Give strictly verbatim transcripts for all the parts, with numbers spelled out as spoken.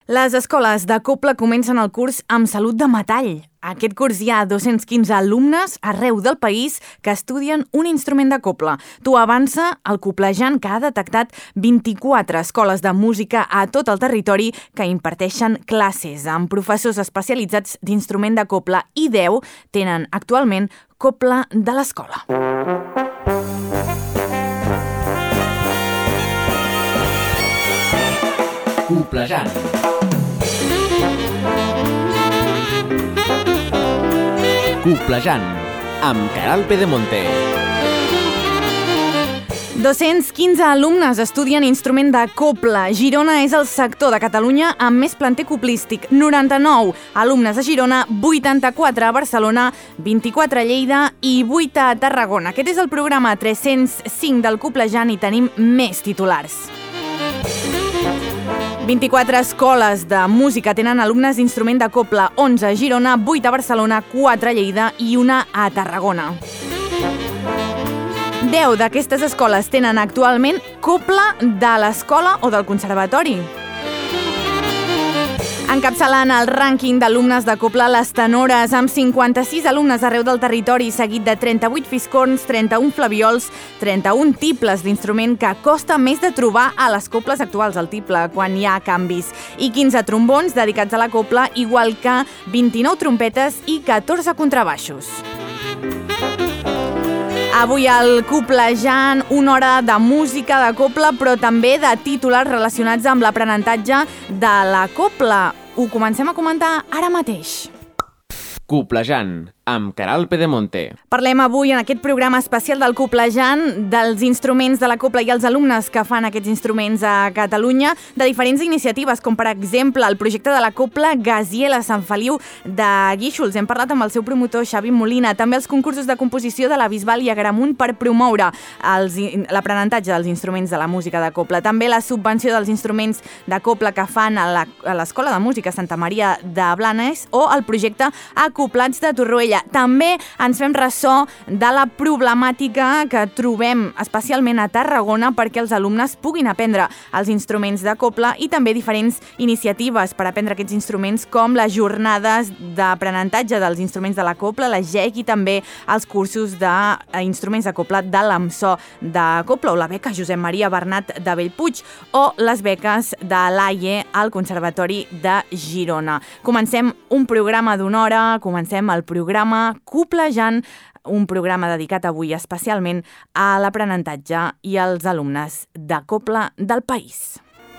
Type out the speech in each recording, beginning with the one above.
Les escoles de Copla comencen el curs amb salut de metall. Aquest curs hi ha dos-cents quinze alumnes arreu del país que estudien un instrument de copla. T'ho avança el Coplejant, que ha detectat vint-i-quatre escoles de música a tot el territori que imparteixen classes amb professors especialitzats d'instrument de copla i deu tenen actualment copla de l'escola. Coplejant. Coplejant, amb Queralt Pedemonte. dos-cents quinze alumnes estudien instrument de copla. Girona és el sector de Catalunya amb més planter coplístic. noranta-nou alumnes a Girona, vuitanta-quatre a Barcelona, vint-i-quatre a Lleida i vuit a Tarragona. Aquest és el programa tres-cents cinc del Coplejant i tenim més titulars. vint-i-quatre escoles de música tenen alumnes d'instrument de copla, onze a Girona, vuit a Barcelona, quatre a Lleida i una a Tarragona. deu d'aquestes escoles tenen actualment copla de l'escola o del conservatori. Encapçalant el rànquing d'alumnes de copla les tenores, amb cinquanta-sis alumnes arreu del territori, seguit de trenta-vuit fiscorns, trenta-un flaviols, trenta-un tibles d'instrument que costa més de trobar a les coples actuals, el tiple, quan hi ha canvis, i quinze trombons dedicats a la copla, igual que vint-i-nou trompetes i catorze contrabaixos. Avui al Coplejant, una hora de música, de copla, però també de titulars relacionats amb l'aprenentatge de la copla. Ho comencem a comentar ara mateix. Coplejant, amb Queralt Pedemonte. Parlem avui en aquest programa especial del Coplejant dels instruments de la copla i els alumnes que fan aquests instruments a Catalunya, de diferents iniciatives, com per exemple el projecte de la copla Gaziel a Sant Feliu de Guíxols. Hem parlat amb el seu promotor Xavi Molina, també els concursos de composició de la Bisbal i Agramunt per promoure l'aprenentatge dels instruments de la música de copla, també la subvenció dels instruments de copla que fan a l'Escola de Música Santa Maria de Blanes o el projecte Acoplats de Torroella. També ens fem ressò de la problemàtica que trobem especialment a Tarragona perquè els alumnes puguin aprendre els instruments de copla i també diferents iniciatives per aprendre aquests instruments com les jornades d'aprenentatge dels instruments de la copla, la G E C i també els cursos d'instruments de copla de l'AMSO de copla o la beca Josep Maria Bernat de Bellpuig o les beques de l'A I E al Conservatori de Girona. Comencem un programa d'una hora, comencem el programa Coplejant, un programa dedicat avui especialment a l'aprenentatge i als alumnes de copla del país.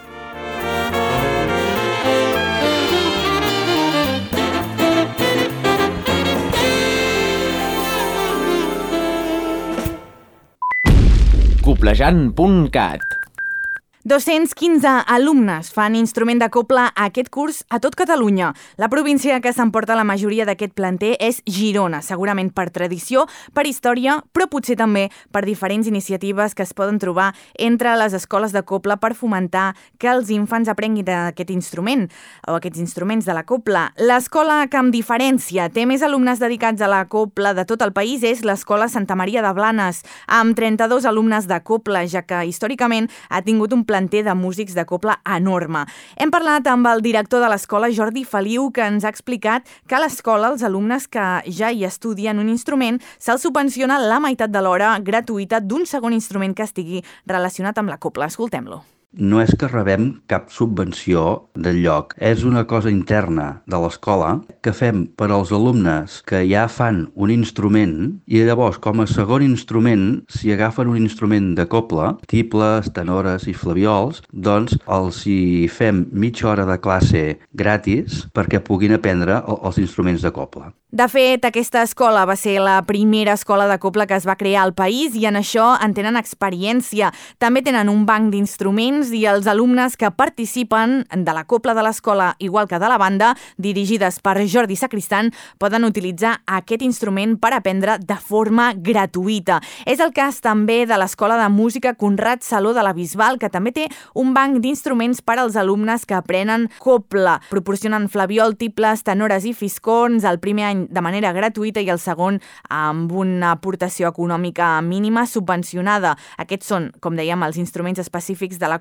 Coplejant punt cat. dos-cents quinze alumnes fan instrument de copla aquest curs a tot Catalunya. La província que s'emporta la majoria d'aquest planter és Girona, segurament per tradició, per història, però potser també per diferents iniciatives que es poden trobar entre les escoles de copla per fomentar que els infants aprenguin aquest instrument o aquests instruments de la copla. L'escola que amb diferència té més alumnes dedicats a la copla de tot el país és l'Escola Santa Maria de Blanes, amb trenta-dos alumnes de copla, ja que històricament ha tingut un planter de músics de copla enorme. Hem parlat amb el director de l'escola, Jordi Feliu, que ens ha explicat que a l'escola els alumnes que ja hi estudien un instrument se'ls subvenciona la meitat de l'hora gratuïta d'un segon instrument que estigui relacionat amb la copla. Escoltem-lo. No és que rebem cap subvenció del lloc, és una cosa interna de l'escola que fem per als alumnes que ja fan un instrument i llavors com a segon instrument, si agafen un instrument de copla, tibles, tenores i flaviols, doncs els hi fem mitja hora de classe gratis perquè puguin aprendre els instruments de copla. De fet, aquesta escola va ser la primera escola de copla que es va crear al país i en això en tenen experiència. També tenen un banc d'instruments i els alumnes que participen de la copla de l'escola, igual que de la banda, dirigides per Jordi Sacristan, poden utilitzar aquest instrument per aprendre de forma gratuïta. És el cas també de l'Escola de Música Conrad Saló de la Bisbal, que també té un banc d'instruments per als alumnes que aprenen copla. Proporcionen flaviol, tibles, tenores i fiscorns el primer any de manera gratuïta i el segon amb una aportació econòmica mínima subvencionada. Aquests són, com dèiem, els instruments específics de la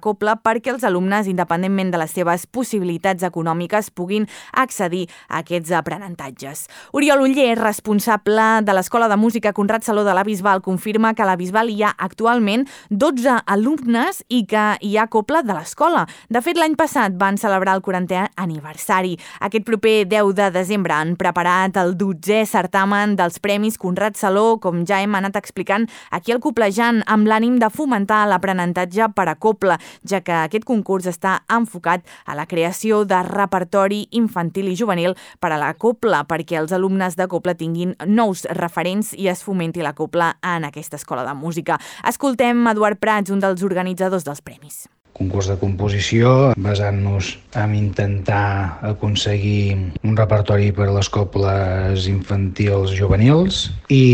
Copla perquè els alumnes, independentment de les seves possibilitats econòmiques, puguin accedir a aquests aprenentatges. Oriol Uller, responsable de l'Escola de Música Conrad Saló de la Bisbal, confirma que a la Bisbal hi ha actualment dotze alumnes i que hi ha copla de l'escola. De fet, l'any passat van celebrar el quarantè aniversari. Aquest proper deu de desembre han preparat el dotzè certamen dels Premis Conrad Saló, com ja hem anat explicant aquí al Coplejant, amb l'ànim de fomentar l'aprenentatge per a copla, ja que aquest concurs està enfocat a la creació de repertori infantil i juvenil per a la copla, perquè els alumnes de copla tinguin nous referents i es fomenti la copla en aquesta escola de música. Escoltem Eduard Prats, un dels organitzadors dels premis. Concurs de composició, basant-nos en intentar aconseguir un repertori per a les coples infantils juvenils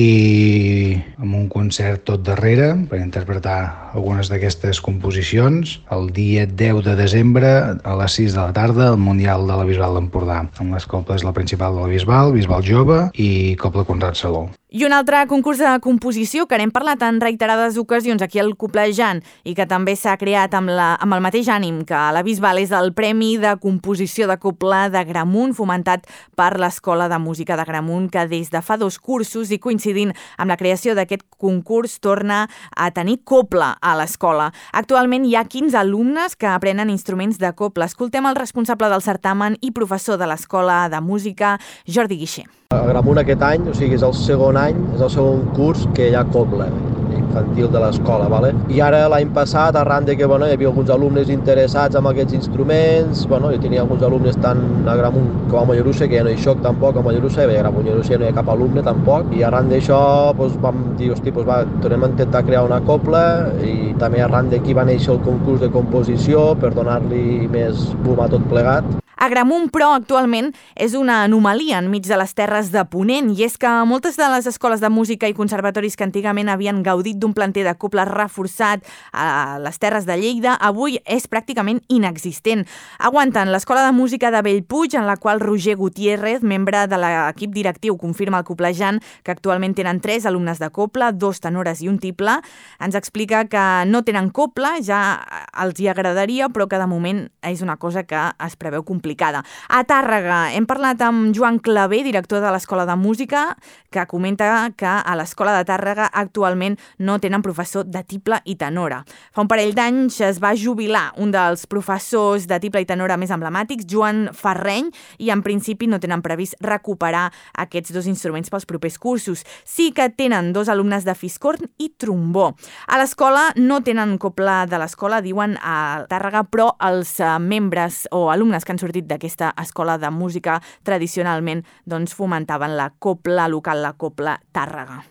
i amb un concert tot darrere per interpretar algunes d'aquestes composicions el dia deu de desembre a les sis de la tarda al Mundial de la Bisbal d'Empordà, amb les coples la principal de la Bisbal, Bisbal Jove i Copla Conrad Saló. I un altre concurs de composició que n'hem parlat en reiterades ocasions aquí al Coplejant i que també s'ha creat amb, la, amb el mateix ànim que la Bisbal és el Premi de Composició de Copla d'Agramunt, fomentat per l'Escola de Música d'Agramunt, que des de fa dos cursos i coincidint amb la creació d'aquest concurs torna a tenir copla a l'escola. Actualment hi ha quinze alumnes que aprenen instruments de copla. Escoltem el responsable del certamen i professor de l'Escola de Música, Jordi Guixer. A Agramunt aquest any, o sigui, és el segon any, és el segon curs que hi ha copla infantil de l'escola, ¿vale? I ara l'any passat, arran de que bueno, hi havia alguns alumnes interessats en aquests instruments, bueno, jo tenia alguns alumnes tant a Agramunt com a Mollerussa, que ja no hi soc tampoc a Mollerussa, i a Mollerussa no hi ha cap alumne tampoc, i arran d'això doncs, vam dir, hosti, doncs, va, tornem a intentar crear una copla, i també arran d'aquí va néixer el concurs de composició per donar-li més boom a tot plegat. Agramunt, però, actualment és una anomalia enmig de les terres de Ponent, i és que moltes de les escoles de música i conservatoris que antigament havien gaudit d'un planter de copla reforçat a les terres de Lleida, avui és pràcticament inexistent. Aguanten l'Escola de Música de Bellpuig, en la qual Roger Gutiérrez, membre de l'equip directiu, confirma al Coplejant que actualment tenen tres alumnes de copla, dos tenores i un tiple. Ens explica que no tenen copla, ja els hi agradaria, però que de moment és una cosa que es preveu complicar. A Tàrrega hem parlat amb Joan Clavé, director de l'Escola de Música, que comenta que a l'Escola de Tàrrega actualment no tenen professor de tiple i tenora. Fa un parell d'anys es va jubilar un dels professors de tiple i tenora més emblemàtics, Joan Ferreny, i en principi no tenen previst recuperar aquests dos instruments pels propers cursos. Sí que tenen dos alumnes de fiscorn i trombó. A l'escola no tenen copla de l'escola, diuen a Tàrrega, però els membres o alumnes que han sortit d'aquesta escola de música tradicionalment doncs, fomentaven la copla local, la copla Tàrrega.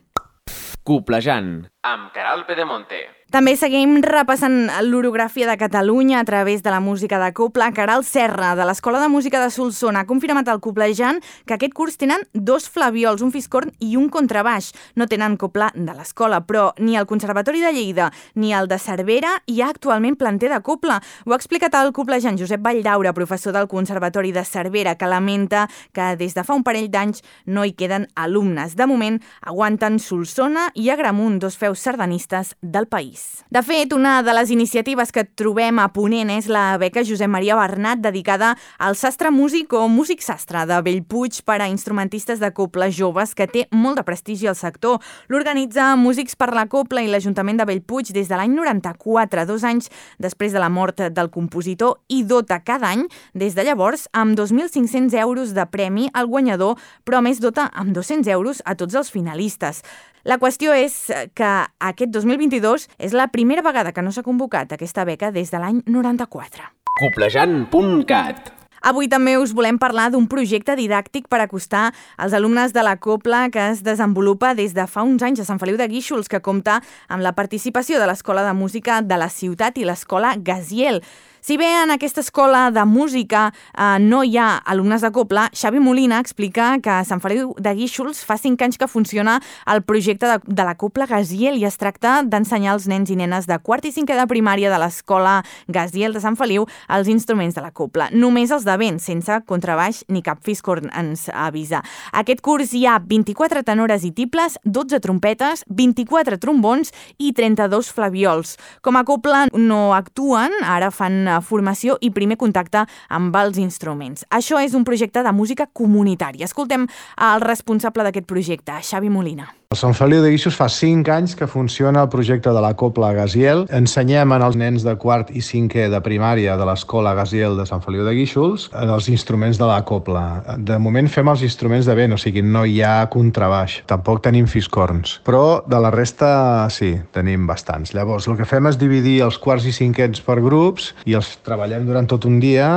Coplejant, amb Queralt Pedemonte. També seguim repassant l'orografia de Catalunya a través de la música de copla. Caral Serra, de l'Escola de Música de Solsona, ha confirmat al Coplejant que aquest curs tenen dos flaviols, un fiscorn i un contrabaix. No tenen copla de l'escola, però ni al Conservatori de Lleida ni al de Cervera hi ha actualment planter de copla. Ho ha explicat al Coplejant Josep Valldaura, professor del Conservatori de Cervera, que lamenta que des de fa un parell d'anys no hi queden alumnes. De moment, aguanten Solsona i Agramunt, dos feus sardanistes del país. De fet, una de les iniciatives que trobem a Ponent és la beca Josep Maria Bernat, dedicada al sastre músic o músic sastre de Bellpuig per a instrumentistes de copla joves, que té molt de prestigi al sector. L'organitza Músics per la Copla i l'Ajuntament de Bellpuig des de l'any noranta-quatre, dos anys després de la mort del compositor, i dota cada any, des de llavors, amb dos mil cinc-cents euros de premi al guanyador, però a més dota amb dos-cents euros a tots els finalistes. La qüestió és que aquest dos mil vint-i-dos és la primera vegada que no s'ha convocat aquesta beca des de l'any noranta-quatre. Coplejant punt cat. Avui també us volem parlar d'un projecte didàctic per acostar als alumnes de la copla que es desenvolupa des de fa uns anys a Sant Feliu de Guíxols, que compta amb la participació de l'Escola de Música de la ciutat i l'Escola Gaziel. Si bé en aquesta escola de música eh, no hi ha alumnes de cobla, Xavi Molina explica que a Sant Feliu de Guíxols fa cinc anys que funciona el projecte de, de la cobla Gaziel i es tracta d'ensenyar als nens i nenes de quart i cinquè de primària de l'escola Gaziel de Sant Feliu els instruments de la cobla. Només els de vent, sense contrabaix ni cap fiscorn, ens avisa. Aquest curs hi ha vint-i-quatre tenores i tibles, dotze trompetes, vint-i-quatre trombons i trenta-dos flaviols. Com a cobla no actuen, ara fan formació i primer contacte amb els instruments. Això és un projecte de música comunitària. Escoltem el responsable d'aquest projecte, Xavi Molina. A Sant Feliu de Guíxols fa cinc anys que funciona el projecte de la cobla Gaziel. Ensenyem als nens de quart i cinquè de primària de l'escola Gaziel de Sant Feliu de Guíxols els instruments de la cobla. De moment fem els instruments de vent, o sigui, no hi ha contrabaix. Tampoc tenim fiscorns, però de la resta sí, tenim bastants. Llavors, el que fem és dividir els quarts i cinquens per grups i els treballem durant tot un dia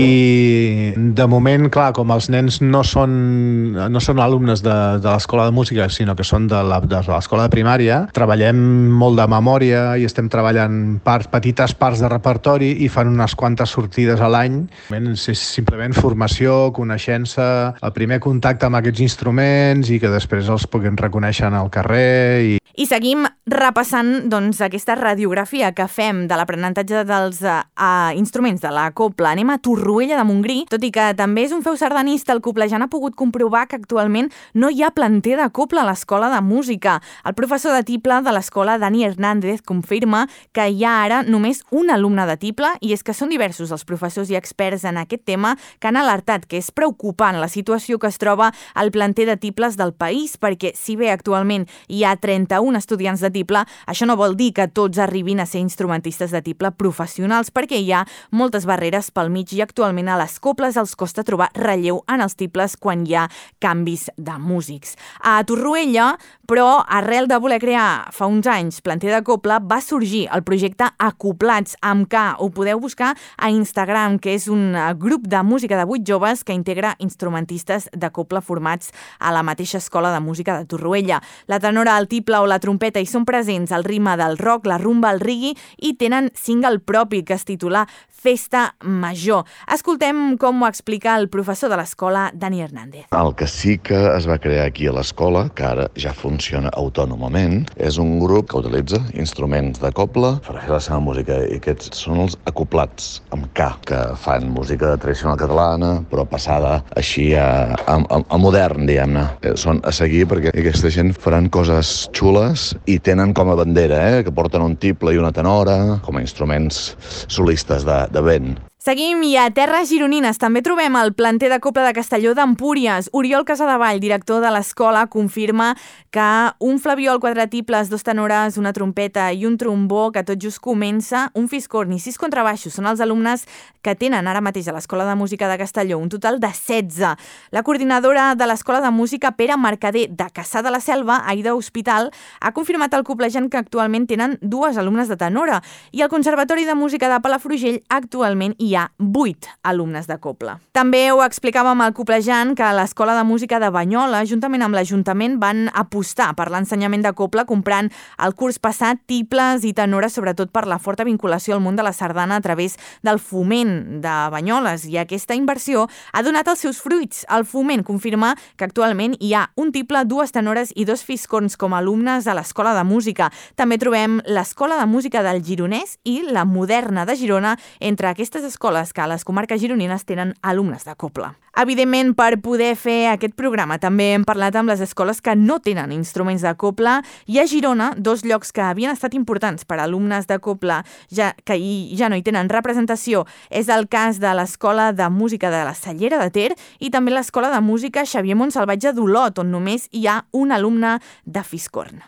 i de moment, clar, com els nens no són, no són alumnes de, de l'escola de música, sinó que són de l'escola de primària, treballem molt de memòria i estem treballant parts, petites parts de repertori i fan unes quantes sortides a l'any. És simplement formació, coneixença, el primer contacte amb aquests instruments i que després els puguin reconèixer al carrer. I, I seguim repassant doncs, aquesta radiografia que fem de l'aprenentatge dels uh, uh, instruments de la cobla. Anem a Torroella de Montgrí, tot i que també és un feu sardanista, el coblejant ha pogut comprovar que actualment no hi ha planter de cobla a l'escola de música. El professor de tible de l'escola, Dani Hernández, confirma que hi ha ara només un alumne de tible i és que són diversos els professors i experts en aquest tema que han alertat que és preocupant la situació que es troba al planter de tibles del país, perquè si bé actualment hi ha trenta-un estudiants de tible, això no vol dir que tots arribin a ser instrumentistes de tible professionals, perquè hi ha moltes barreres pel mig i actualment a les cobles els costa trobar relleu en els tibles quan hi ha canvis de músics. A Torroella, però arrel de voler crear fa uns anys planter de cobla, va sorgir el projecte Acoplats amb K. Ho podeu buscar a Instagram, que és un grup de música de vuit joves que integra instrumentistes de cobla formats a la mateixa escola de música de Torroella. La tenora, el tiple o la trompeta hi són presents al ritme del rock, la rumba, el reggae i tenen single propi que es titula Festa Major. Escoltem com ho explica el professor de l'escola, Dani Hernández. El que sí que es va crear aquí a l'escola, que ara ja funciona autònomament, és un grup que utilitza instruments de cobla per fer la seva música, i aquests són els Acoplats amb K, que fan música tradicional catalana, però passada així a, a, a modern, diguem-ne. Són a seguir perquè aquesta gent faran coses xules i tenen com a bandera, eh, que porten un tiple i una tenora com a instruments solistes de, de vent. Seguim i a terres gironines també trobem el planter de cobla de Castelló d'Empúries. Oriol Casadevall, director de l'escola, confirma que un flabiol, quatre tiples, dos tenores, una trompeta i un trombó, que tot just comença, un fiscorn i sis contrabaixos. Són els alumnes que tenen ara mateix a l'Escola de Música de Castelló, un total de setze. La coordinadora de l'Escola de Música, Pere Mercader, de Cassà de la Selva, Aida Hospital, ha confirmat al coblejant que actualment tenen dues alumnes de tenora i al Conservatori de Música de Palafrugell actualment hi ha vuit alumnes de cobla. També ho explicàvem al coblejant que a l'Escola de Música de Banyoles, juntament amb l'Ajuntament, van apostar per l'ensenyament de cobla comprant el curs passat tiples i tenores, sobretot per la forta vinculació al món de la sardana a través del foment de Banyoles, i aquesta inversió ha donat els seus fruits. El foment confirma que actualment hi ha un tiple, dues tenores i dos fiscorns com a alumnes a l'Escola de Música. També trobem l'Escola de Música del Gironès i la Moderna de Girona, entre aquestes escoles que a les comarques gironines tenen alumnes de cobla. Evidentment, per poder fer aquest programa també hem parlat amb les escoles que no tenen instruments de cobla, i a Girona, dos llocs que havien estat importants per a alumnes de cobla ja, que hi, ja no hi tenen representació. És el cas de l'Escola de Música de la Cellera de Ter i també l'Escola de Música Xavier Montsalvatge d'Olot, on només hi ha un alumne de fiscorn.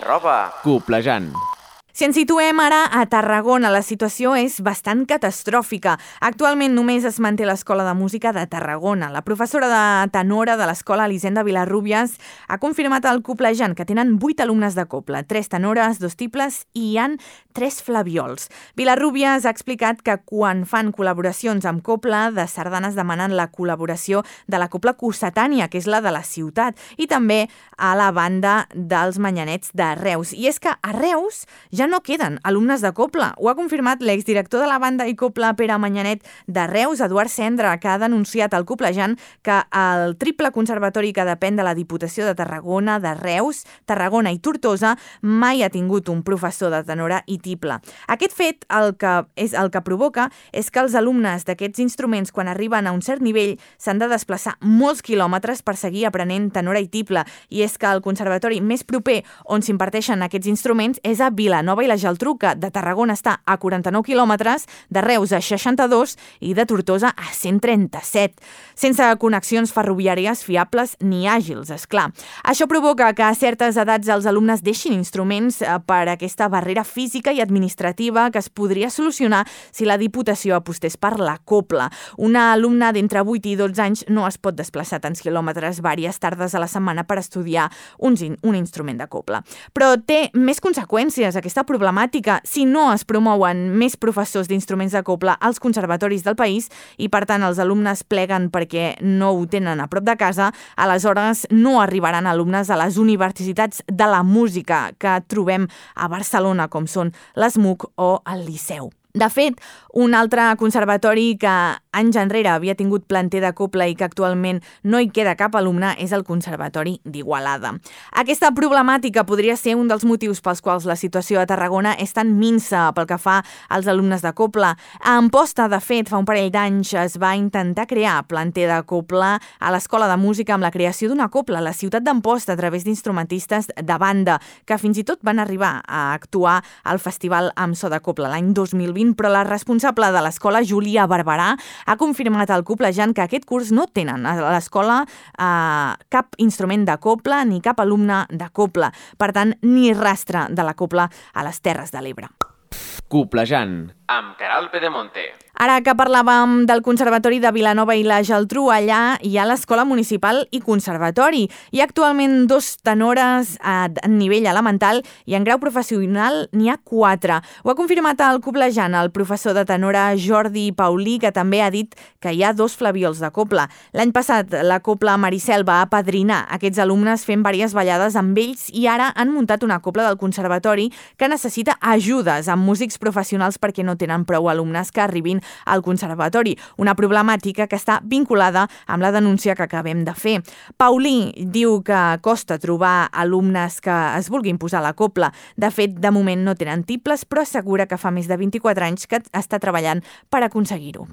arroba Coplejant. Si ens situem ara a Tarragona, la situació és bastant catastròfica. Actualment només es manté l'Escola de Música de Tarragona. La professora de tenora de l'Escola Elisenda Vilarrúbies ha confirmat al Coplejant que tenen vuit alumnes de cobla, tres tenores, dos tibles i hi han tres flaviols. Vilarrúbies ha explicat que quan fan col·laboracions amb cobla de sardanes demanen la col·laboració de la cobla cossetània, que és la de la ciutat, i també a la banda dels manyanets de Reus. I és que a Reus ja no queden alumnes de cobla. Ho ha confirmat l'exdirector de la banda i cobla Pere Manyanet de Reus, Eduard Cendra, que ha denunciat al Coplejant que el triple conservatori que depèn de la Diputació de Tarragona, de Reus, Tarragona i Tortosa mai ha tingut un professor de tenora i tible. Aquest fet el que és el que provoca és que els alumnes d'aquests instruments, quan arriben a un cert nivell, s'han de desplaçar molts quilòmetres per seguir aprenent tenora i tible. I és que el conservatori més proper on s'imparteixen aquests instruments és a Vilanova i la Geltrú, que de Tarragona està a quaranta-nou quilòmetres, de Reus a seixanta-dos i de Tortosa a cent trenta-set, sense connexions ferroviàries fiables ni àgils, és clar. Això provoca que a certes edats els alumnes deixin instruments per aquesta barrera física i administrativa que es podria solucionar si la Diputació apostés per la cobla. Una alumna d'entre vuit i dotze anys no es pot desplaçar tants quilòmetres vàries tardes a la setmana per estudiar un, un instrument de cobla. Però té més conseqüències aquesta problemàtica si no es promouen més professors d'instruments de cobla als conservatoris del país i, per tant, els alumnes pleguen perquè no ho tenen a prop de casa, aleshores no arribaran alumnes a les universitats de la música que trobem a Barcelona, com són l'ESMUC o el Liceu. De fet, un altre conservatori que anys enrere havia tingut planter de cobla i que actualment no hi queda cap alumne és el Conservatori d'Igualada. Aquesta problemàtica podria ser un dels motius pels quals la situació a Tarragona és tan minsa pel que fa als alumnes de cobla. A Amposta, de fet, fa un parell d'anys es va intentar crear planter de cobla a l'Escola de Música amb la creació d'una cobla a la ciutat d'Amposta a través d'instrumentistes de banda, que fins i tot van arribar a actuar al Festival amb so de cobla l'any dos mil vint, però la responsable de l'escola, Júlia Barberà, ha confirmat al Coplejant que aquest curs no tenen a l'escola eh, cap instrument de cobla ni cap alumne de cobla. Per tant, ni rastre de la cobla a les Terres de l'Ebre. Coplejant, amb Queralt Pedemonte. Ara que parlàvem del Conservatori de Vilanova i la Geltrú, allà hi ha l'Escola Municipal i Conservatori. Hi ha actualment dos tenores a nivell elemental i en grau professional n'hi ha quatre. Ho ha confirmat al Coplejant el professor de tenora Jordi Paulí, que també ha dit que hi ha dos flaviols de cobla. L'any passat la cobla Maricel va apadrinar aquests alumnes fent diverses ballades amb ells i ara han muntat una cobla del Conservatori que necessita ajudes amb músics professionals perquè no tenen prou alumnes que arribin al conservatori, una problemàtica que està vinculada amb la denúncia que acabem de fer. Paulí diu que costa trobar alumnes que es vulguin posar a la cobla. De fet, de moment no tenen tibles, però assegura que fa més de vint-i-quatre anys que està treballant per aconseguir-ho.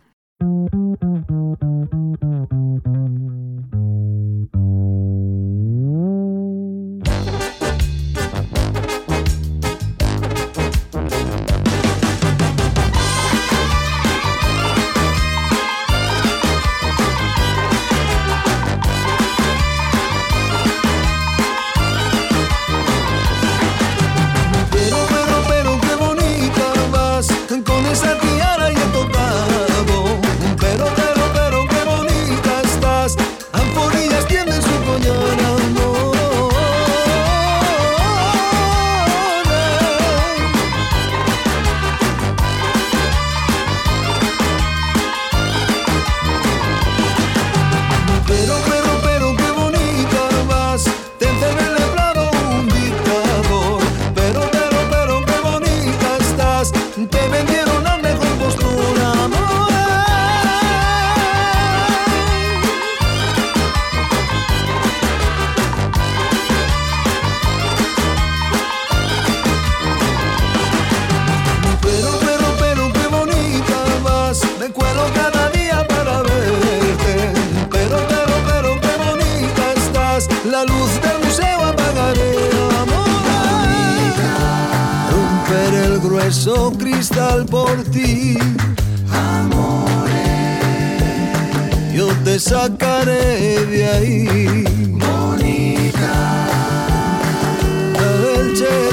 La luz del museo apagaré, amor. Romper el grueso cristal por ti, amore. Yo te sacaré de ahí, bonita. El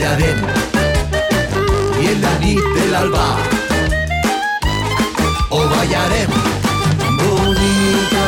ballarem i en la nit de l'alba ho ballarem bonica.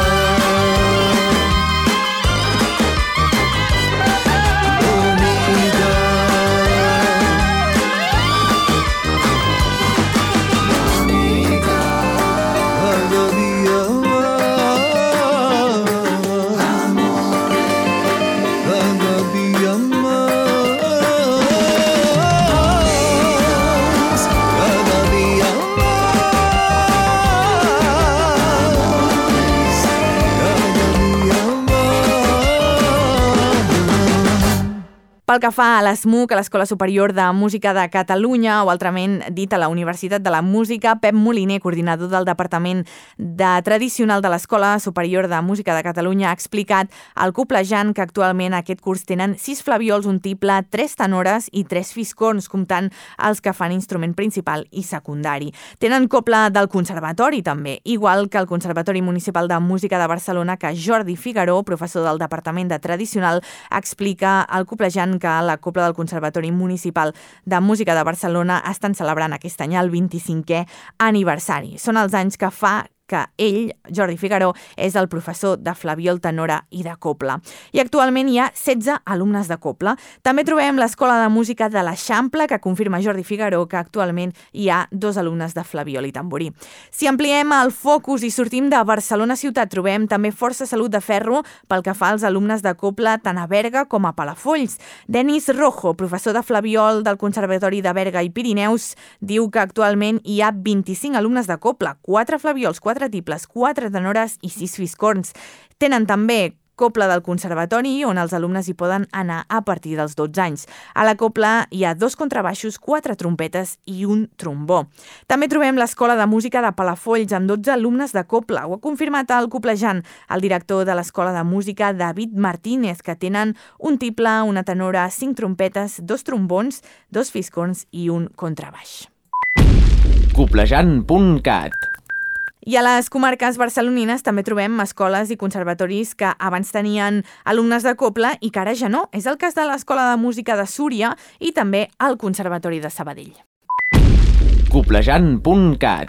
Pel que fa a l'E S M U C, a l'Escola Superior de Música de Catalunya, o altrament dit a la Universitat de la Música, Pep Moliner, coordinador del Departament de Tradicional de l'Escola Superior de Música de Catalunya, ha explicat al Coplejant que actualment aquest curs tenen sis flaviols, un tiple, tres tenores i tres fiscorns, comptant els que fan instrument principal i secundari. Tenen copla del Conservatori també, igual que el Conservatori Municipal de Música de Barcelona, que Jordi Figaró, professor del Departament de Tradicional, explica al Coplejant que la Copla del Conservatori Municipal de Música de Barcelona estan celebrant aquest any el vint-i-cinquè aniversari. Són els anys que fa que ell, Jordi Figaró, és el professor de flabiol, tenora i de copla. I actualment hi ha setze alumnes de copla. També trobem l'Escola de Música de l'Eixample, que confirma Jordi Figaró que actualment hi ha dos alumnes de flabiol i tamborí. Si ampliem el focus i sortim de Barcelona ciutat, trobem també força salut de ferro pel que fa als alumnes de copla tant a Berga com a Palafolls. Denis Rojo, professor de flabiol del Conservatori de Berga i Pirineus, diu que actualment hi ha vint-i-cinc alumnes de copla, quatre flaviols, quatre triples, quatre tenores i sis fiscorns. Tenen també copla del Conservatori, on els alumnes hi poden anar a partir dels dotze anys. A la copla hi ha dos contrabaixos, quatre trompetes i un trombó. També trobem l'Escola de Música de Palafolls, amb dotze alumnes de copla. Ho ha confirmat el Coplejant, el director de l'Escola de Música, David Martínez, que tenen un tiple, una tenora, cinc trompetes, dos trombons, dos fiscorns i un contrabaix. coplejant punt cat. I a les comarques barcelonines també trobem escoles i conservatoris que abans tenien alumnes de copla i que ara ja no. És el cas de l'Escola de Música de Súria i també el Conservatori de Sabadell. coplejant punt cat.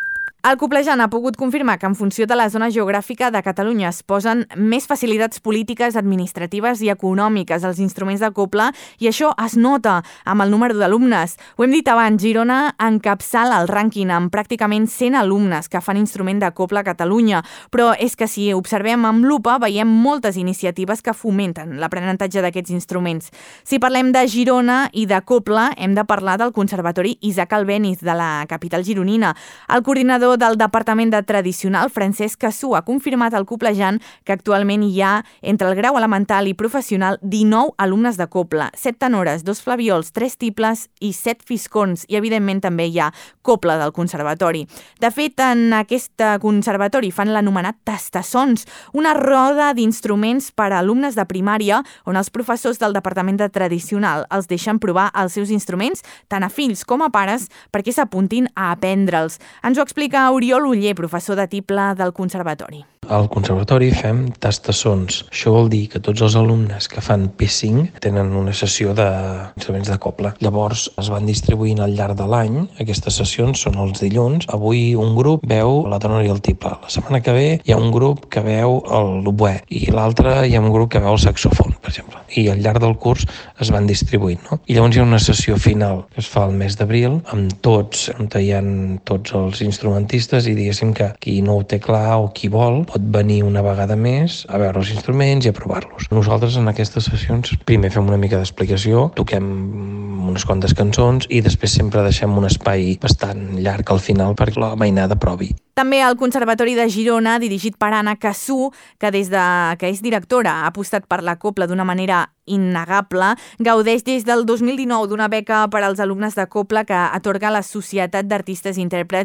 El Coplejant ha pogut confirmar que en funció de la zona geogràfica de Catalunya es posen més facilitats polítiques, administratives i econòmiques als instruments de copla i això es nota amb el número d'alumnes. Ho hem dit abans, Girona encapçala el rànquing amb pràcticament cent alumnes que fan instrument de copla a Catalunya, però és que si observem amb lupa veiem moltes iniciatives que fomenten l'aprenentatge d'aquests instruments. Si parlem de Girona i de copla, hem de parlar del Conservatori Isaac Albéniz de la capital gironina. El coordinador del Departament de Tradicional, Francesc Cassú, ha confirmat al Coplejant que actualment hi ha, entre el grau elemental i professional, dinou alumnes de copla, set tenores, dos flaviols, tres tibles i set fiscorns, i evidentment també hi ha copla del conservatori. De fet, en aquest conservatori fan l'anomenat tastassons, una roda d'instruments per a alumnes de primària on els professors del Departament de Tradicional els deixen provar els seus instruments, tant a fills com a pares, perquè s'apuntin a aprendre'ls. Ens ho explica Oriol Uller, professor de tible del conservatori. Al conservatori fem tastassons. Això vol dir que tots els alumnes que fan P cinc tenen una sessió d'instruments de copla. Llavors es van distribuint al llarg de l'any. Aquestes sessions són els dilluns. Avui un grup veu la tenora i el tiple. La setmana que ve hi ha un grup que veu l'oboè i l'altre hi ha un grup que veu el saxofon, per exemple. I al llarg del curs es van distribuint, no? I llavors hi ha una sessió final que es fa el mes d'abril amb tots, on hi ha tots els instrumentistes i diguéssim que qui no ho té clar o qui vol pot venir una vegada més a veure els instruments i a provar-los. Nosaltres en aquestes sessions primer fem una mica d'explicació, toquem unes quantes cançons i després sempre deixem un espai bastant llarg al final perquè la mainada provi. També el Conservatori de Girona, dirigit per Anna Cassú, que des de que és directora ha apostat per la copla d'una manera innegable, gaudeix des del dos mil dinou d'una beca per als alumnes de copla que atorga la Societat d'Artistes i Intèrprets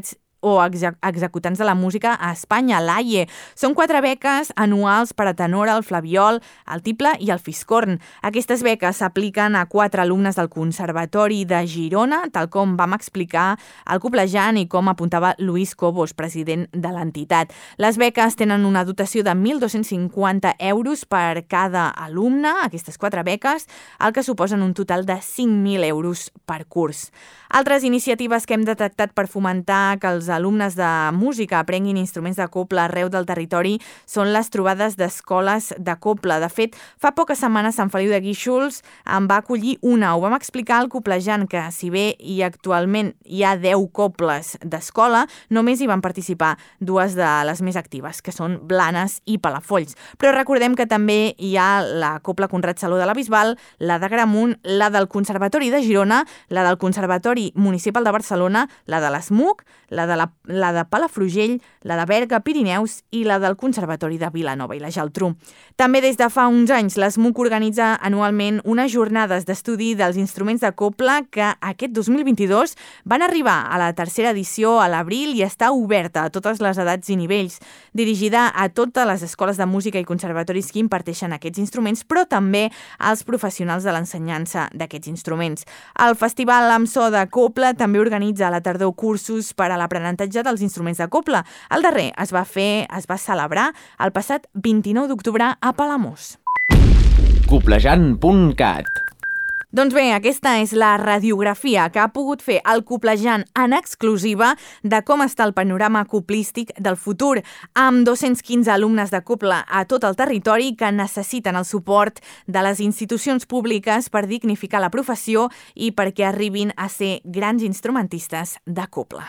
o exec executants de la música a Espanya, l'A I E. Són quatre beques anuals per a tenor, el flabiol, el tiple i el fiscorn. Aquestes beques s'apliquen a quatre alumnes del Conservatori de Girona, tal com vam explicar al Coplejant i com apuntava Lluís Cobos, president de l'entitat. Les beques tenen una dotació de mil dos-cents cinquanta euros per cada alumne, aquestes quatre beques, el que suposen un total de cinc mil euros per curs. Altres iniciatives que hem detectat per fomentar que els alumnes de música aprenguin instruments de cobla arreu del territori són les trobades d'escoles de cobla. De fet, fa poques setmanes Sant Feliu de Guíxols en va acollir una. Ho vam explicar al Coplejant, que si bé i actualment hi ha deu cobles d'escola, només hi van participar dues de les més actives, que són Blanes i Palafolls. Però recordem que també hi ha la Cobla Conrad Saló de la Bisbal, la de Gramunt, la del Conservatori de Girona, la del Conservatori Municipal de Barcelona, la de l'ESMUC, la de, la, la de Palafrugell, la de Berga, Pirineus i la del Conservatori de Vilanova i la Geltrú. També des de fa uns anys l'ESMUC organitza anualment unes jornades d'estudi dels instruments de cobla que aquest dos mil vint-i-dos van arribar a la tercera edició a l'abril i està oberta a totes les edats i nivells, dirigida a totes les escoles de música i conservatoris que imparteixen aquests instruments, però també als professionals de l'ensenyança d'aquests instruments. El Festival amb so de cobla també organitza a la tardor cursos per a l'aprenentatge dels instruments de cobla. El darrer es va fer, es va celebrar el passat vint-i-nou d'octubre a Palamós. Coplejant punt cat. Doncs bé, aquesta és la radiografia que ha pogut fer el Coplejant en exclusiva de com està el panorama coplístic del futur, amb dos-cents quinze alumnes de cobla a tot el territori que necessiten el suport de les institucions públiques per dignificar la professió i perquè arribin a ser grans instrumentistes de cobla.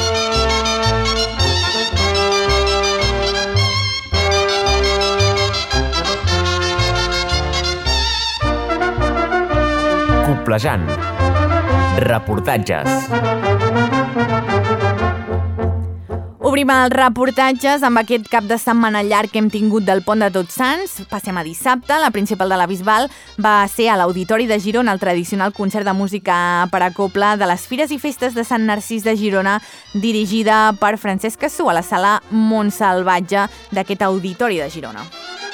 Coplejant. Reportatges. Obrim els reportatges amb aquest cap de setmana llarg que hem tingut del Pont de Tots Sants. Passem a dissabte. La principal de la Bisbal va ser a l'Auditori de Girona, el tradicional concert de música per a cobla de les Fires i Festes de Sant Narcís de Girona, dirigida per Francesc Cassú a la sala Montsalvatge d'aquest Auditori de Girona.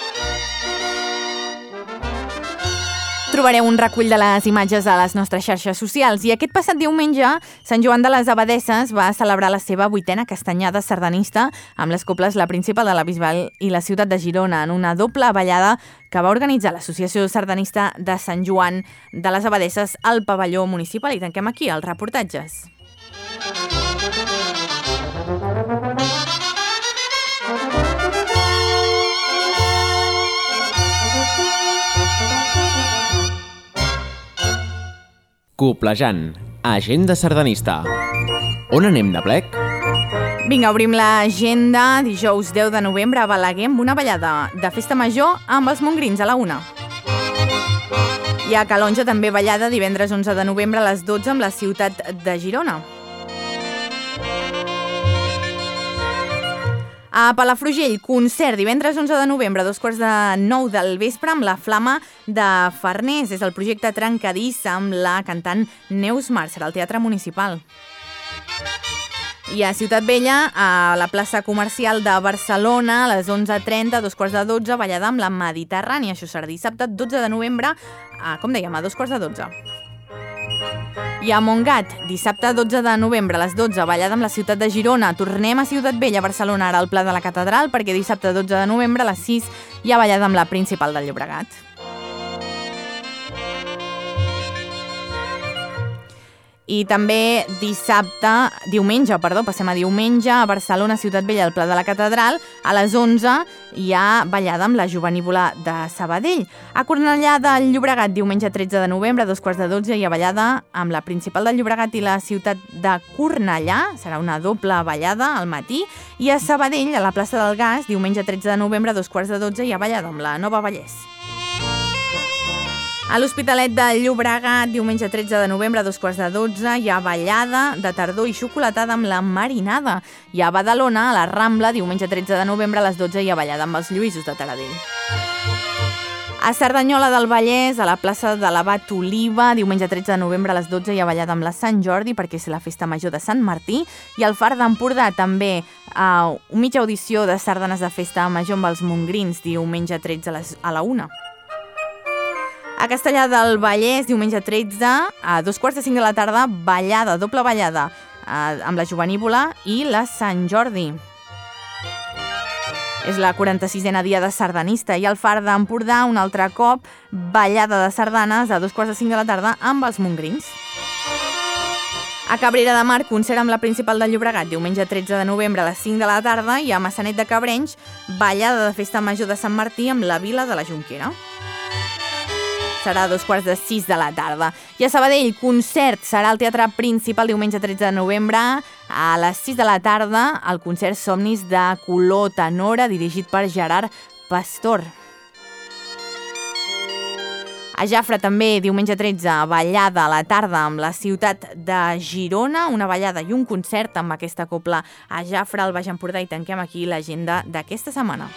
Trobareu un recull de les imatges a les nostres xarxes socials i aquest passat diumenge Sant Joan de les Abadesses va celebrar la seva vuitena castanyada sardanista amb les cobles La Principal de la Bisbal i la ciutat de Girona en una doble ballada que va organitzar l'Associació Sardanista de Sant Joan de les Abadesses al pavelló municipal. I tanquem aquí els reportatges. Coplejant. Agenda sardanista. On anem de plec? Vinga, obrim l'agenda. Dijous deu de novembre a Balaguer amb una ballada de festa major amb els mongrins a la una. I a Calonja també ballada divendres onze de novembre a les dotze amb la ciutat de Girona. A Palafrugell, concert divendres onze de novembre a dos quarts de nou del vespre amb la Flama de Farners. És el projecte Trencadís amb la cantant Neus Mar. Serà al Teatre Municipal. I a Ciutat Vella, a la plaça comercial de Barcelona, a les onze trenta, a dos quarts de dotze, ballada amb la Mediterrània. Això serà dissabte dotze de novembre, a, com dèiem, a dos quarts de dotze. I a Montgat, dissabte dotze de novembre a les dotze, ballada amb la ciutat de Girona. Tornem a Ciutat Vella, Barcelona, ara al Pla de la Catedral, perquè dissabte dotze de novembre a les sis hi ha ballada amb la Principal del Llobregat. I també dissabte, diumenge, perdó, passem a diumenge, a Barcelona, Ciutat Vella, al Pla de la Catedral, a les onze hi ha ballada amb la Jovenívola de Sabadell. A Cornellà del Llobregat, diumenge tretze de novembre, a dos quarts de dotze, hi ha ballada amb la Principal del Llobregat i la ciutat de Cornellà, serà una doble ballada al matí, i a Sabadell, a la plaça del Gas, diumenge tretze de novembre, a dos quarts de dotze, hi ha ballada amb la Nova Vallès. A l'Hospitalet de Llobregat, diumenge tretze de novembre a dos quarts de dotze, hi ha ballada de tardor i xocolatada amb la Marinada. I a Badalona, a la Rambla, diumenge tretze de novembre a les dotze, hi ha ballada amb els Lluïsos de Taradell. A Cerdanyola del Vallès, a la plaça de l'Abat Oliva, diumenge tretze de novembre a les dotze hi ha ballada amb la Sant Jordi perquè és la festa major de Sant Martí, i al Far d'Empordà també a uh, mitja audició de sardanes de festa major amb els Montgrins, diumenge tretze a, les, a la una. A Castellar del Vallès, diumenge tretze, a dos quarts de cinc de la tarda, ballada, doble ballada uh, amb la Jovenívola i la Sant Jordi. És la quaranta-sisena dia de sardanista, i al Far d'Empordà un altre cop ballada de sardanes a dos quarts de cinc de la tarda amb els Montgrins. A Cabrera de Mar, concert amb la Principal de Llobregat, diumenge tretze de novembre a les cinc de la tarda, i a Maçanet de Cabrenys, ballada de festa major de Sant Martí amb la Vila de la Jonquera. Serà a dos quarts de sis de la tarda. I a Sabadell, concert serà al Teatre Principal diumenge tretze de novembre a les sis de la tarda, el concert Somnis de Color Tenora, dirigit per Gerard Pastor. A Jafre també, diumenge tretze, ballada a la tarda amb la ciutat de Girona, una ballada i un concert amb aquesta cobla a Jafre, al Baix Empordà, i tanquem aquí l'agenda d'aquesta setmana.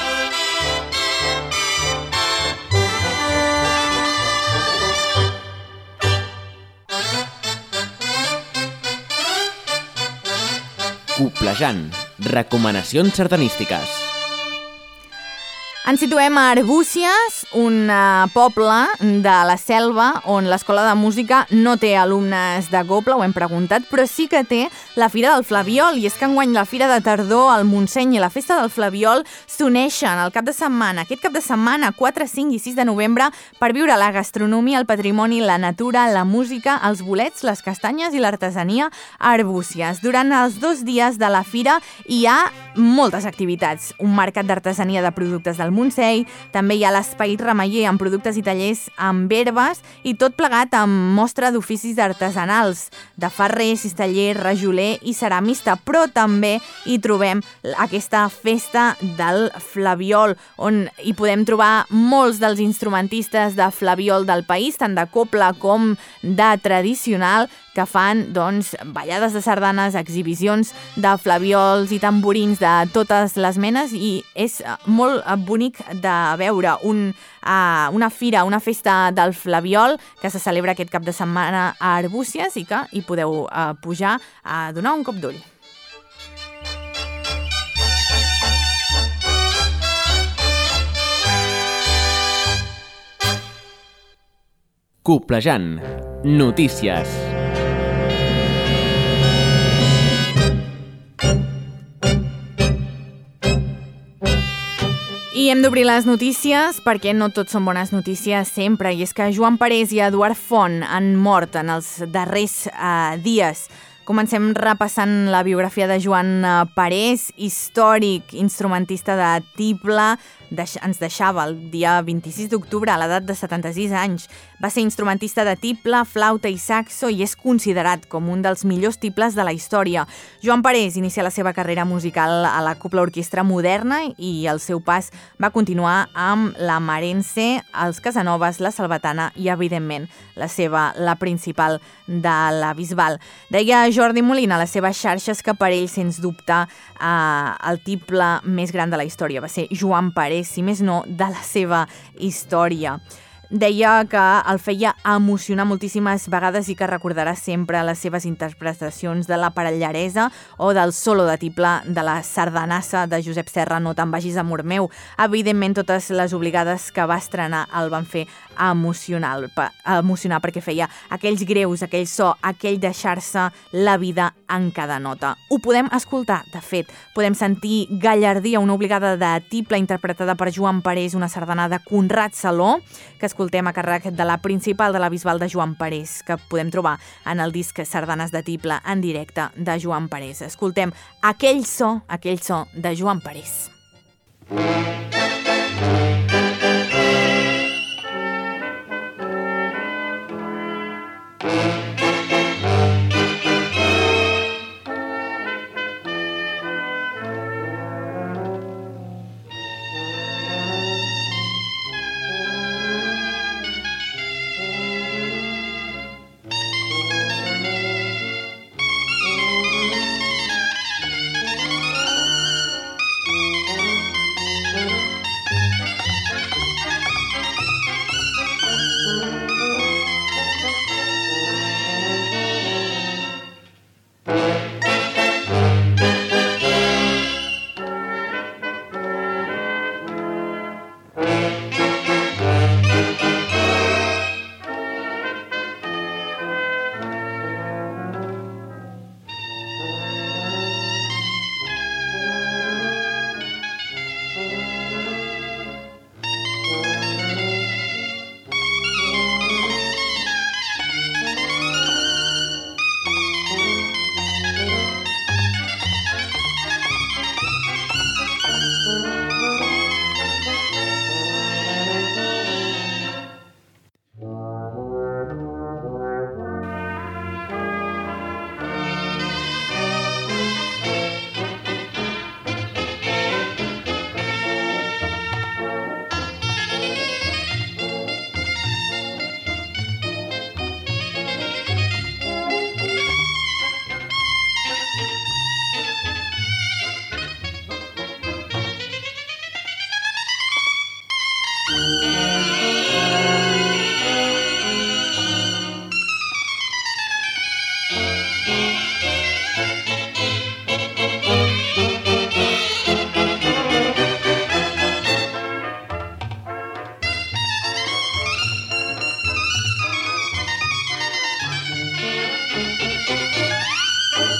Coplejant. Recomanacions sardanístiques. Ens situem a Arbúcies, un poble de la Selva on l'escola de música no té alumnes de cobla, ho hem preguntat, però sí que té la Fira del Flabiol, i és que enguany la Fira de Tardor, el Montseny i la Festa del Flabiol s'uneixen el cap de setmana, aquest cap de setmana, quatre, cinc i sis de novembre, per viure la gastronomia, el patrimoni, la natura, la música, els bolets, les castanyes i l'artesania a Arbúcies. Durant els dos dies de la fira hi ha moltes activitats, un mercat d'artesania de productes del Montseny, també hi ha l'espai remeller amb productes i tallers amb herbes, i tot plegat amb mostra d'oficis artesanals, de ferrer, cisteller, rajoler i ceramista, però també hi trobem aquesta festa del Flabiol, on hi podem trobar molts dels instrumentistes de Flabiol del país, tant de cobla com de tradicional, que fan doncs, ballades de sardanes, exhibicions de flabiols i tamborins de totes les menes, i és molt bonic de veure un, uh, una fira, una festa del Flabiol que se celebra aquest cap de setmana a Arbúcies i que hi podeu uh, pujar a donar un cop d'ull. Coplejant. Notícies. I hem d'obrir les notícies perquè no tot són bones notícies sempre, i és que Joan Parés i Eduard Font han mort en els darrers eh, dies. Comencem repassant la biografia de Joan Parés, històric instrumentista de tible. Deix, ens deixava el dia vint-i-sis d'octubre a l'edat de setanta-sis anys. Va ser instrumentista de tible, flauta i saxo i és considerat com un dels millors tibles de la història. Joan Parés inicia la seva carrera musical a la Cobla Orquestra Moderna i el seu pas va continuar amb la Marense, els Casanovas, la Salvatana i, evidentment, la seva, la principal de la Bisbal. Deia Jordi Molina a les seves xarxes que per ell, sens dubte, eh, el tiple més gran de la història va ser Joan Parés, si més no, de la seva història. Deia que el feia emocionar moltíssimes vegades i que recordarà sempre les seves interpretacions de la Parellaresa o del solo de tible de la Sardanassa de Josep Serra, No te'n vagis, amor meu. Evidentment, totes les obligades que va estrenar el van fer emocionar, emocionar perquè feia aquells greus, aquell so, aquell deixar-se la vida en cada nota. Ho podem escoltar, de fet, podem sentir Gallardia, una obligada de tiple interpretada per Joan Parés, una sardana de Conrad Saló, que es escoltem a càrrec de la Principal de la Bisbal de Joan Parés, que podem trobar en el disc Sardanes de tible en directe de Joan Parés. Escoltem aquell so, aquell so de Joan Parés.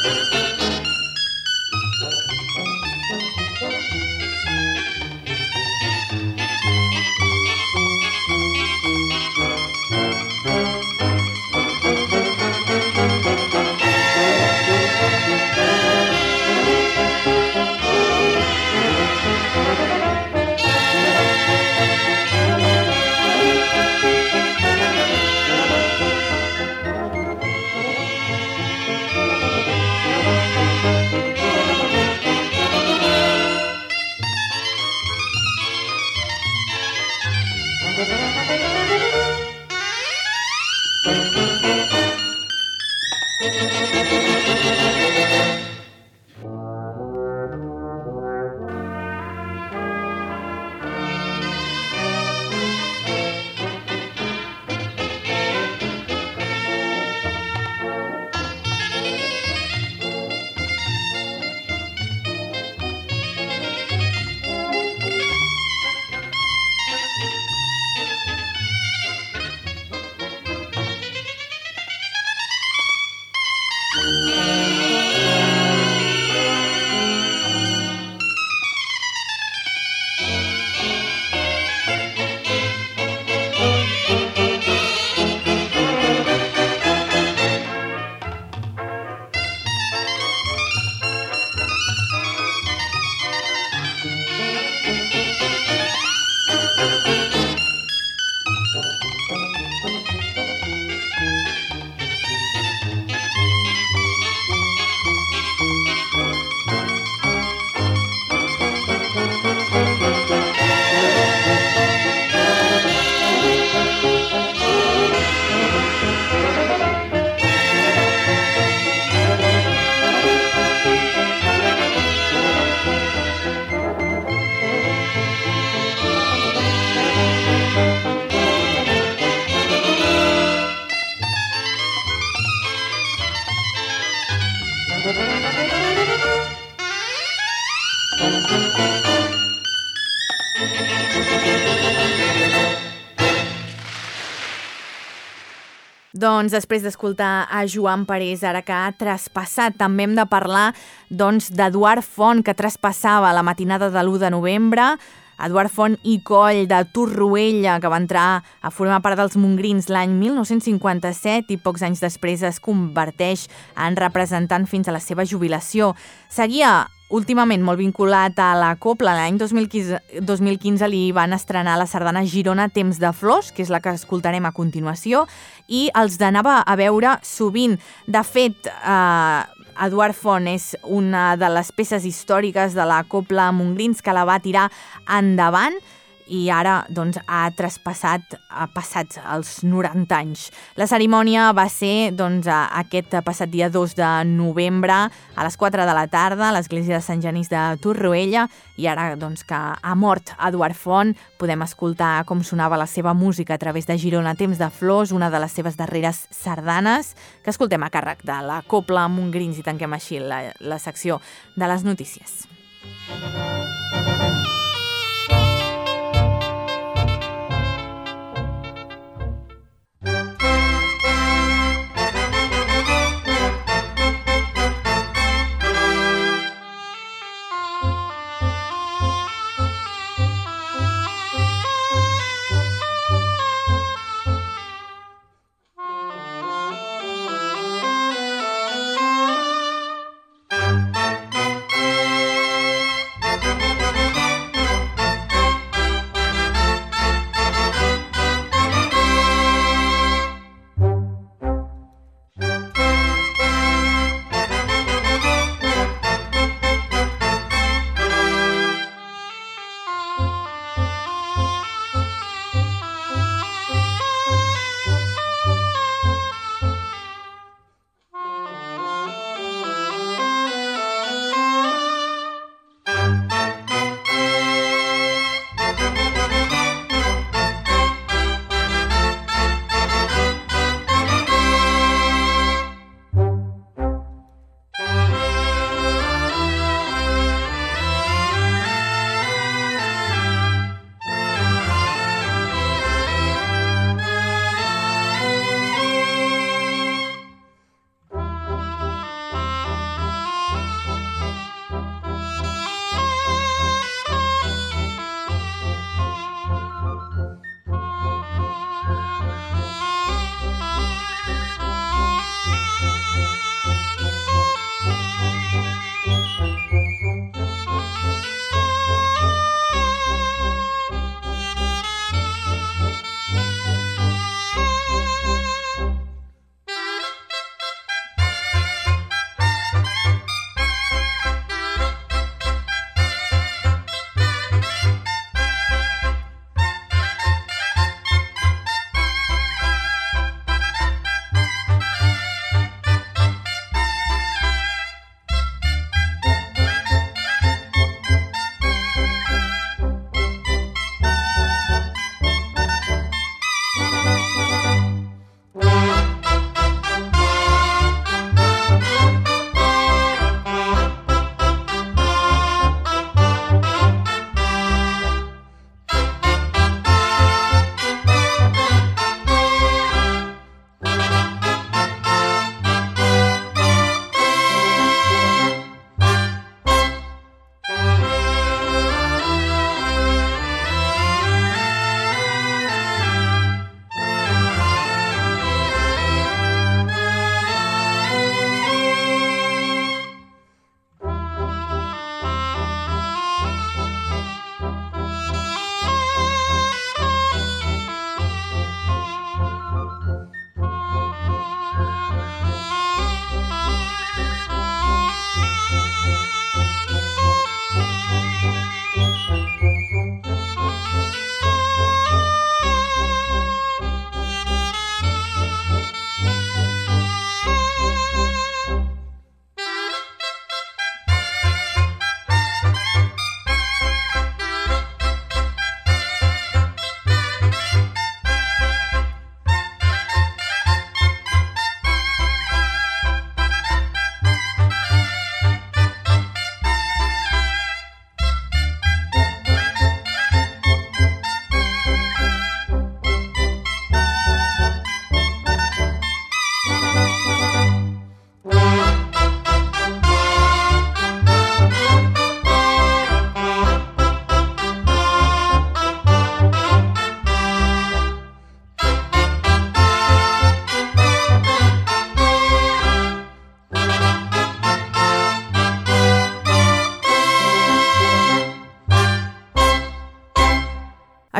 Doncs després d'escoltar a Joan Parés, ara que ha traspassat, també hem de parlar doncs, d'Eduard Font, que traspassava la matinada de l'u de novembre. Eduard Font i Coll, de Torroella, que va entrar a formar part dels Montgrins l'any mil nou-cents cinquanta-set i pocs anys després es converteix en representant fins a la seva jubilació. Seguia últimament molt vinculat a la copla. L'any dos mil quinze li van estrenar la sardana Girona Temps de Flors, que és la que escoltarem a continuació, i els anava a veure sovint. De fet, eh, Eduard Font és una de les peces històriques de la copla Montgrins que la va tirar endavant i ara doncs, ha traspassat, ha passat els noranta anys. La cerimònia va ser doncs, aquest passat dia dos de novembre a les quatre de la tarda a l'església de Sant Genís de Torroella i ara doncs, que ha mort Eduard Font podem escoltar com sonava la seva música a través de Girona Temps de Flors, una de les seves darreres sardanes que escoltem a càrrec de la copla Montgrins i tanquem així la, la secció de les notícies.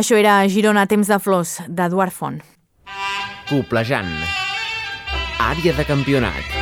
Això era Girona, temps de flors, d'Eduard Font. Coplejant. Àrea de campionat.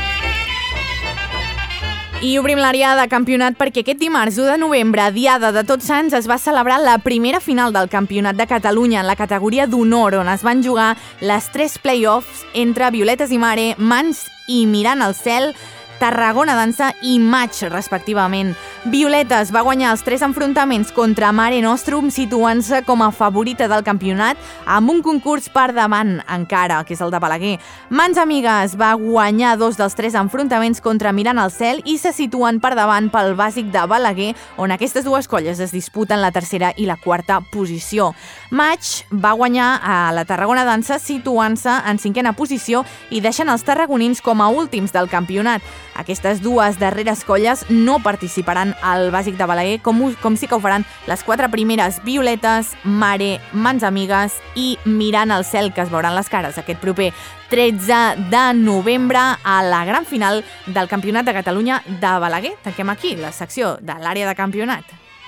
I obrim l'àrea de campionat perquè aquest dimarts u de novembre, diada de Tots Sants, es va celebrar la primera final del Campionat de Catalunya en la categoria d'honor, on es van jugar les tres play-offs entre Violetes i Mare, Mans i Mirant al Cel, Tarragona Dansa i Maig, respectivament. Violetes va guanyar els tres enfrontaments contra Mare Nostrum, situant-se com a favorita del campionat amb un concurs per davant encara, que és el de Balaguer. Mans Amigues va guanyar dos dels tres enfrontaments contra Mirant al Cel i se situen per davant pel bàsic de Balaguer, on aquestes dues colles es disputen la tercera i la quarta posició. Maig va guanyar a la Tarragona Dansa, situant-se en cinquena posició i deixant els tarragonins com a últims del campionat. Aquestes dues darreres colles no participaran al bàsic de Balaguer, com, com sí que ho faran les quatre primeres Violetes, Mare, Mans Amigues i Mirant al Cel, que es veuran les cares aquest proper tretze de novembre a la gran final del Campionat de Catalunya de Balaguer. Tanquem aquí la secció de l'àrea de campionat.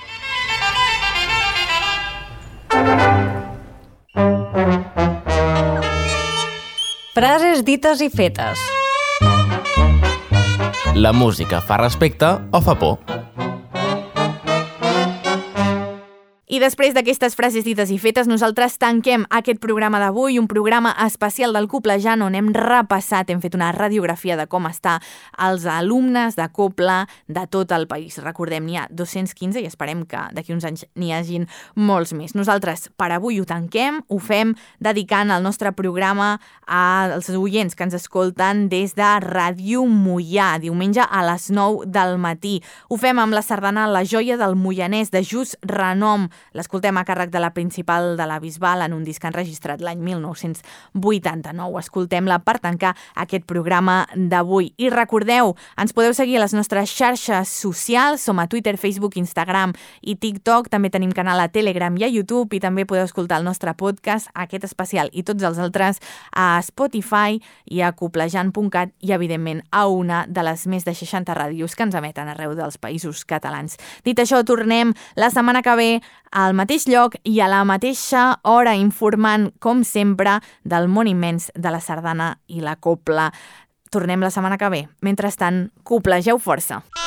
Frases dites i fetes. La música fa respecte o fa por? I després d'aquestes frases dites i fetes, nosaltres tanquem aquest programa d'avui, un programa especial del Coplejant on hem repassat, hem fet una radiografia de com està els alumnes de Copla de tot el país. Recordem, n'hi ha dos-cents quinze i esperem que d'aquí uns anys n'hi hagin molts més. Nosaltres per avui ho tanquem, ho fem dedicant el nostre programa als oients que ens escolten des de Ràdio Moià, diumenge a les nou del matí. Ho fem amb la sardana La joia del Moianès, de Just Renom. L'escoltem a càrrec de la Principal de la Bisbal en un disc enregistrat l'any mil nou-cents vuitanta-nou. Escoltem-la per tancar aquest programa d'avui. I recordeu, ens podeu seguir a les nostres xarxes socials, som a Twitter, Facebook, Instagram i TikTok. També tenim canal a Telegram i a YouTube i també podeu escoltar el nostre podcast, aquest especial i tots els altres, a Spotify i a coplejant punt cat i, evidentment, a una de les més de seixanta ràdios que ens emeten arreu dels països catalans. Dit això, tornem la setmana que ve al mateix lloc i a la mateixa hora, informant, com sempre, del món immens de la sardana i la copla. Tornem la setmana que ve. Mentrestant, coplegeu força.